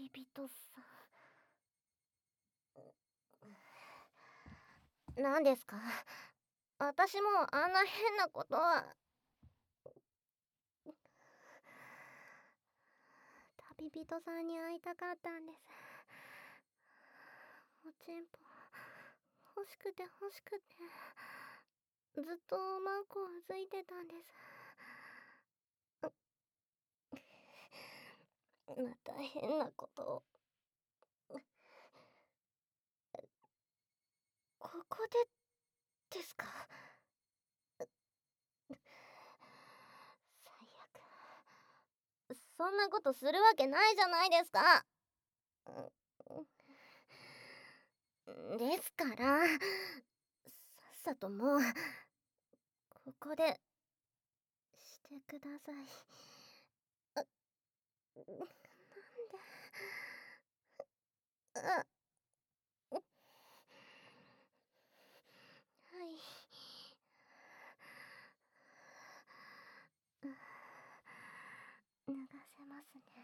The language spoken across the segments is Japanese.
旅人さん。何ですか？私もあんな変なことは。旅人さんに会いたかったんです。おちんぽ欲しくて欲しくて、ずっとマンコをうずいてたんです。また変なことを。ここでですか？最悪。そんなことするわけないじゃないですか。ですから、さっさともうここでしてください。なんで。はい。脱がせますね。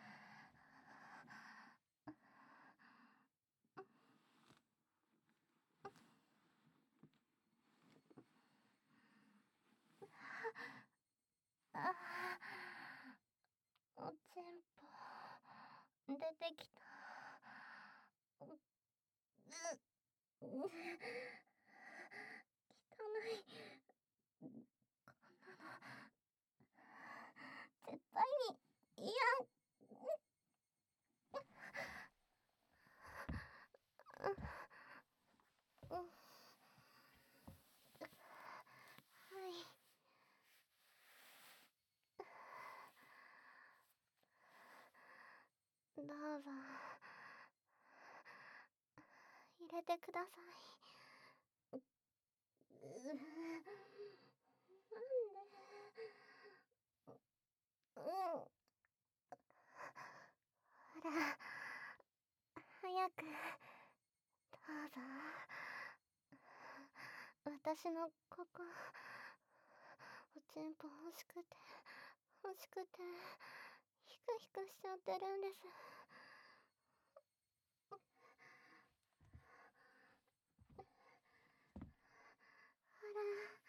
あ、おちんぽ出てきた。汚い。こんなの絶対に嫌。はい。どうぞ入れてください。なんで。ほら、早くどうぞ。私のここ、おちんぽ欲しくて欲しくてヒクヒクしちゃってるんです。ほら、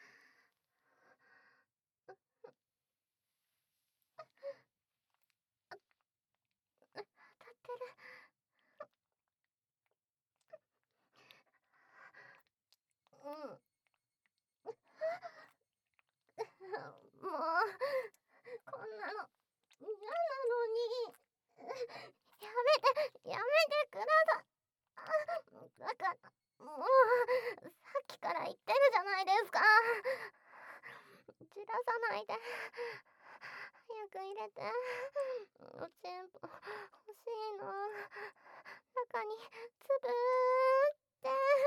当たってる。もうこんなの嫌なのに。やめてください。だからもうさっきから言ってるじゃないですか。散らさないで早く入れて。おちんぽ欲しいの。中につぶーって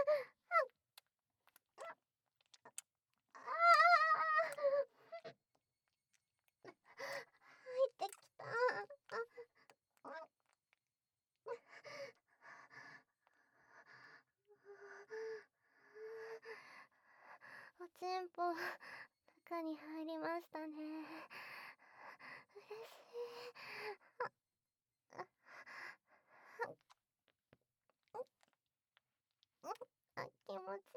入ってきた。おちんぽ中に入りましたね。嬉しい。気持ち。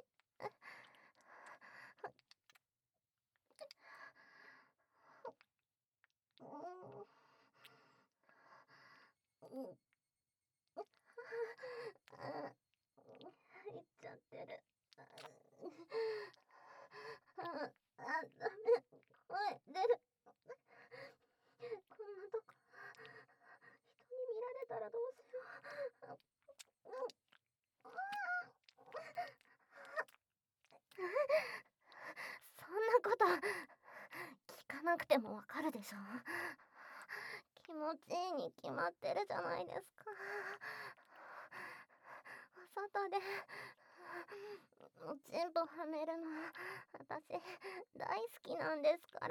入っちゃってる。ダメ。声出る。こんなとこ人に見られたらどうしよう。そんなこと聞かなくてもわかるでしょ。気持ちいいに決まってるじゃないですか。お外でおちんぽはめるの私大好きなんですから。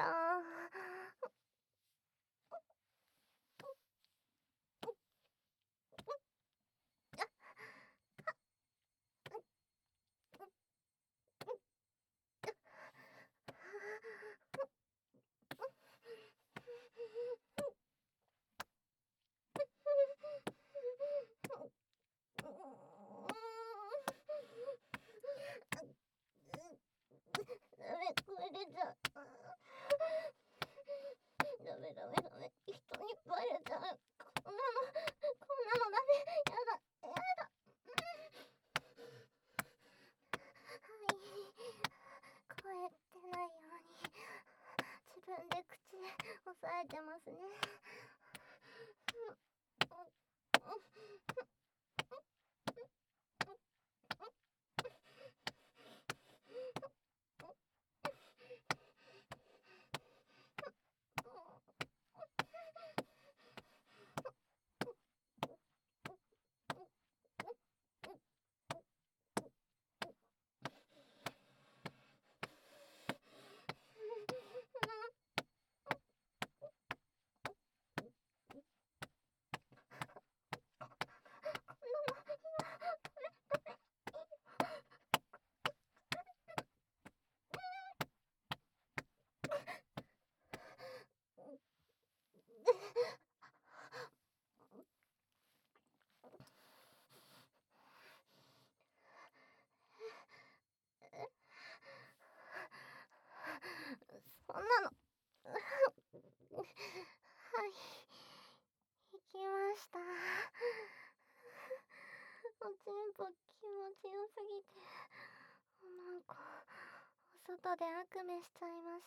強すぎて、なんかお外で悪夢しちゃいました。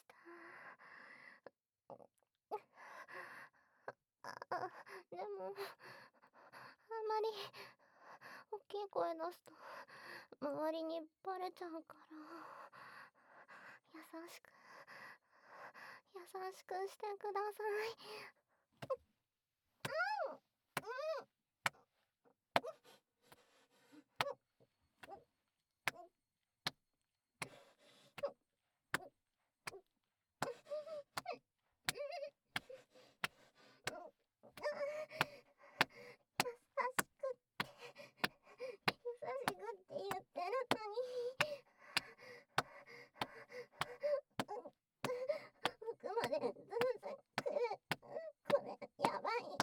でもあんまり大きい声出すと周りにバレちゃうから、優しく優しくしてください。優しくって言ってるのに、奥までズンズンくる。これやばい。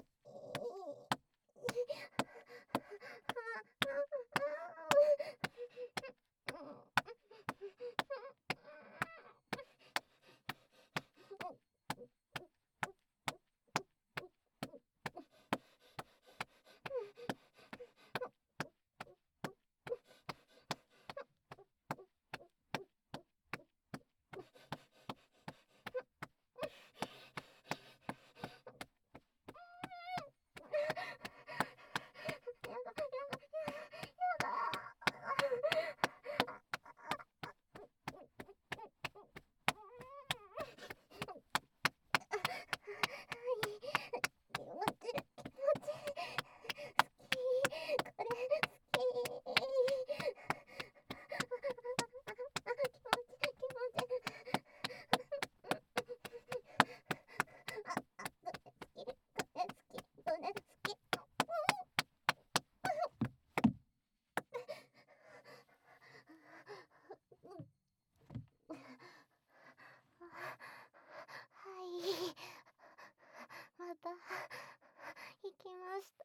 また行きました。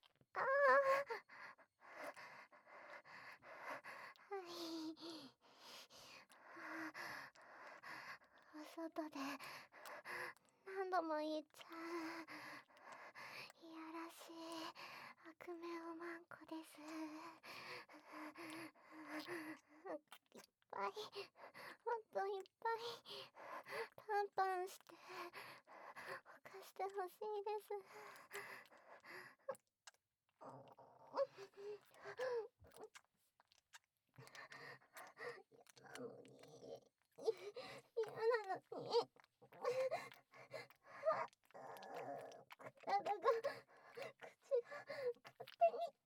お外で何度も言っちゃういやらしい悪夢おまんこです。いっぱい、ほんといっぱいパンパンして犯してほしいです。なのに、嫌なのに、体が、口が勝手に。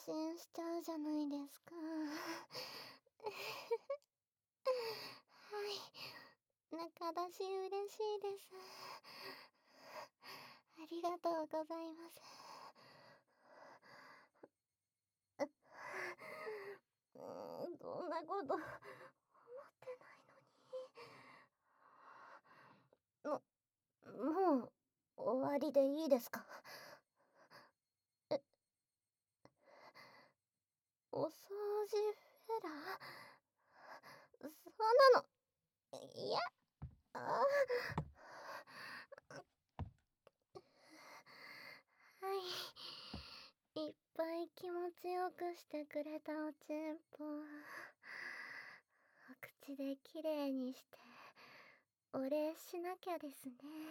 心しちゃうじゃないですか。はい。仲出し嬉しいです。ありがとうございます。そんなこと思ってないのに。もう終わりでいいですか？え、お掃除フェラー、そんなの、いや、あはい。いっぱい気持ちよくしてくれたおちんぽ。お口できれいにしてお礼しなきゃですね。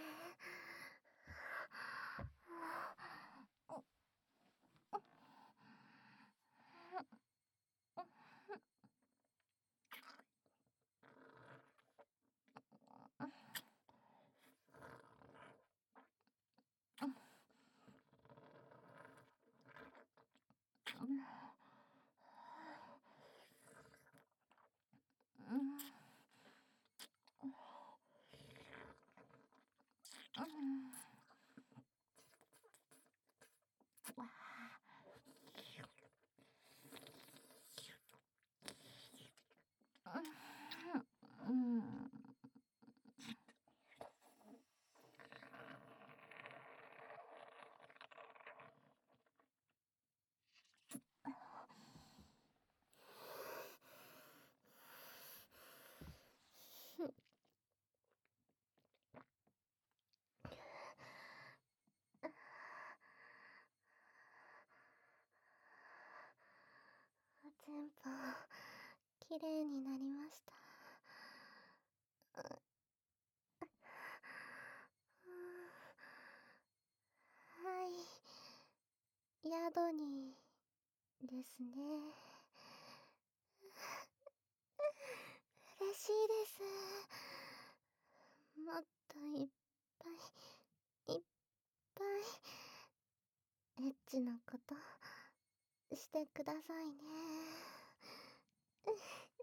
おちんぽきれいになりました。はい、宿にですね。嬉しいです。もっといっぱいいっぱいエッチなことしてくださいね。